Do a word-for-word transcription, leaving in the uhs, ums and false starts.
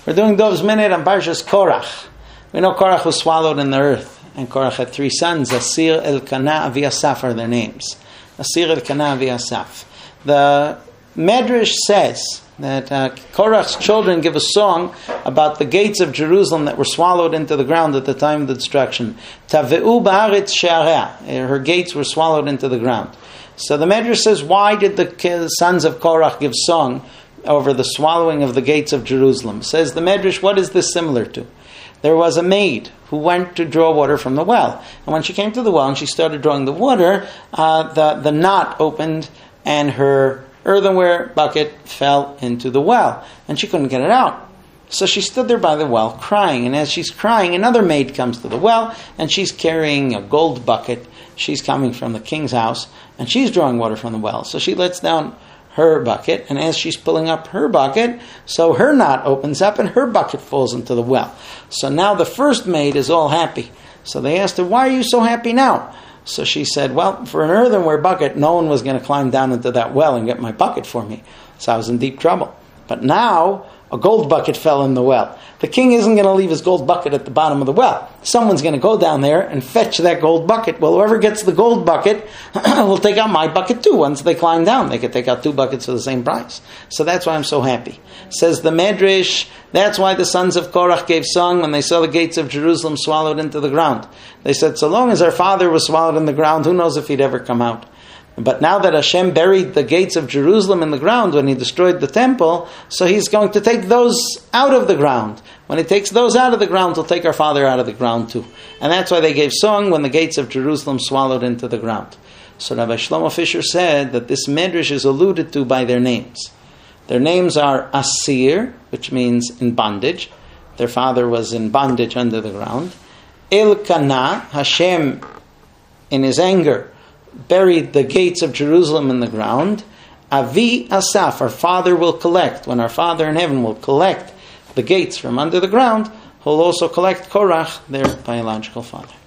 We're doing Dov's Minute on Parshas Korach. We know Korach was swallowed in the earth, and Korach had three sons, Asir, Elkanah, Aviasaph are their names. Asir, Elkanah, Aviasaph. The Medrash says that uh, Korach's children give a song about the gates of Jerusalem that were swallowed into the ground at the time of the destruction. Tave'u ba'aretz she'area. Her gates were swallowed into the ground. So the Medrash says, why did the sons of Korach give song over the swallowing of the gates of Jerusalem? Says the Medrash, what is this similar to? There was a maid who went to draw water from the well. And when she came to the well and she started drawing the water, uh, the, the knot opened and her earthenware bucket fell into the well. And she couldn't get it out. So she stood there by the well crying. And as she's crying, another maid comes to the well and she's carrying a gold bucket. She's coming from the king's house and she's drawing water from the well. So she lets down her bucket, and as she's pulling up her bucket, so her knot opens up and her bucket falls into the well. So now the first maid is all happy. So they asked her, why are you so happy now? So she said, well, for an earthenware bucket, no one was going to climb down into that well and get my bucket for me. So I was in deep trouble. But now a gold bucket fell in the well. The king isn't going to leave his gold bucket at the bottom of the well. Someone's going to go down there and fetch that gold bucket. Well, whoever gets the gold bucket will take out my bucket too. Once they climb down, they could take out two buckets for the same price. So that's why I'm so happy. Says the Medrash, that's why the sons of Korach gave song when they saw the gates of Jerusalem swallowed into the ground. They said, so long as our father was swallowed in the ground, who knows if he'd ever come out? But now that Hashem buried the gates of Jerusalem in the ground when he destroyed the temple, so he's going to take those out of the ground. When he takes those out of the ground, he'll take our father out of the ground too. And that's why they gave song when the gates of Jerusalem swallowed into the ground. So Rabbi Shlomo Fisher said that this Medrash is alluded to by their names. Their names are Asir, which means in bondage. Their father was in bondage under the ground. Elkanah, Hashem, in his anger, buried the gates of Jerusalem in the ground. Avi Asaph, our father will collect. When our father in heaven will collect the gates from under the ground, he'll also collect Korach, their biological father.